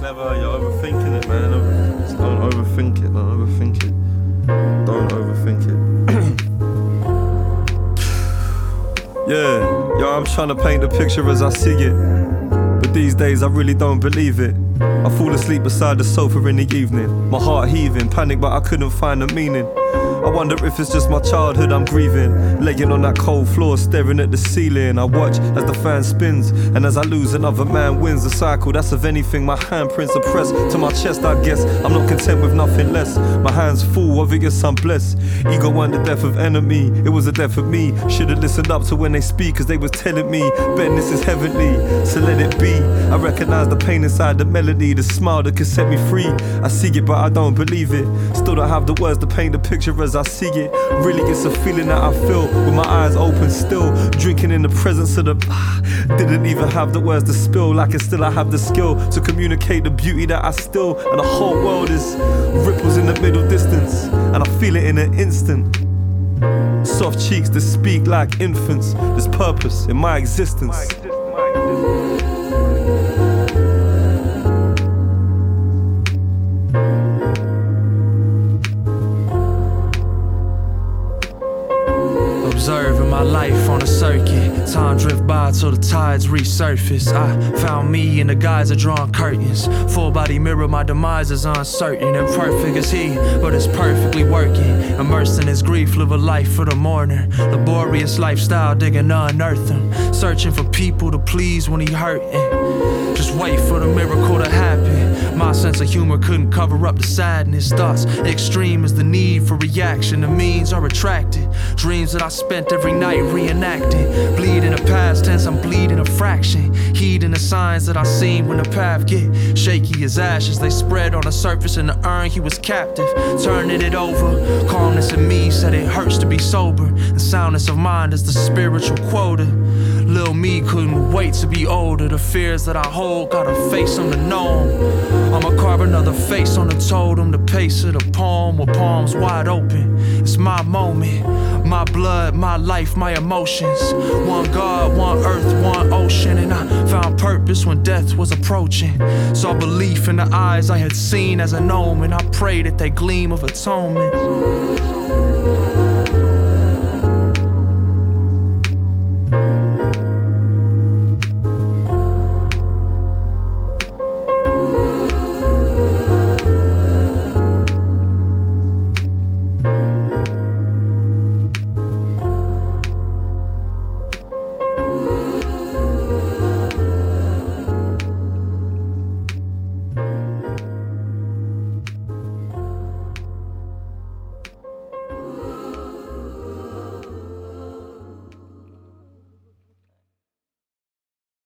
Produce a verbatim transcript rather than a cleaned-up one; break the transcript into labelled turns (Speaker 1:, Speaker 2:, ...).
Speaker 1: clever, you're overthinking it, man. Just don't overthink it, don't overthink it. Don't overthink it. Yeah, yo, I'm trying to paint the picture as I see it. But these days I really don't believe it. I fall asleep beside the sofa in the evening, my heart heaving, panic but I couldn't find the meaning. I wonder if it's just my childhood I'm grieving, laying on that cold floor staring at the ceiling. I watch as the fan spins, and as I lose another man wins. The cycle, that's of anything my handprints are pressed to my chest. I guess I'm not content with nothing less. My hands full, obvious I'm blessed. Ego weren't the death of enemy, it was the death of me. Should've listened up to when they speak, cause they was telling me betting this is heavenly, so let it be. I recognize the pain inside the melody, the smile that can set me free. I see it but I don't believe it, still don't have the words to paint the picture as I see it. Really it's a feeling that I feel with my eyes open still, drinking in the presence of the didn't even have the words to spill, like it still I have the skill to communicate the beauty that I still. And the whole world is ripples in the middle distance, and I feel it in an instant. Soft cheeks that speak like infants, there's purpose in my existence.
Speaker 2: Observing my life on a circuit, time drift by till the tides resurface. I found me in the guise of drawn curtains, full body mirror, my demise is uncertain. Imperfect as he, but it's perfectly working. Immersed in his grief, live a life for the mourner. Laborious lifestyle, digging to unearth him. Searching for people to please when he hurting. Just wait for the miracle to happen. My sense of humor couldn't cover up the sadness. Thoughts extreme as the need for reaction. The means are attracted. Dreams that I spent every night reenacting. Bleeding the past tense, I'm bleeding a fraction. Heeding the signs that I seen when the path get shaky as ashes. They spread on the surface in the urn, he was captive. Turning it over, calmness in me said it hurts to be sober. And soundness of mind is the spiritual quota. Lil' me couldn't wait to be older. The fears that I hold, gotta face them to know 'em. I'ma carve another face on the totem. The pace of the poem with palms wide open. It's my moment, my blood, my life, my emotions. One God, one earth, one ocean. And I found purpose when death was approaching. Saw belief in the eyes I had seen as an omen. I prayed that they gleam of atonement.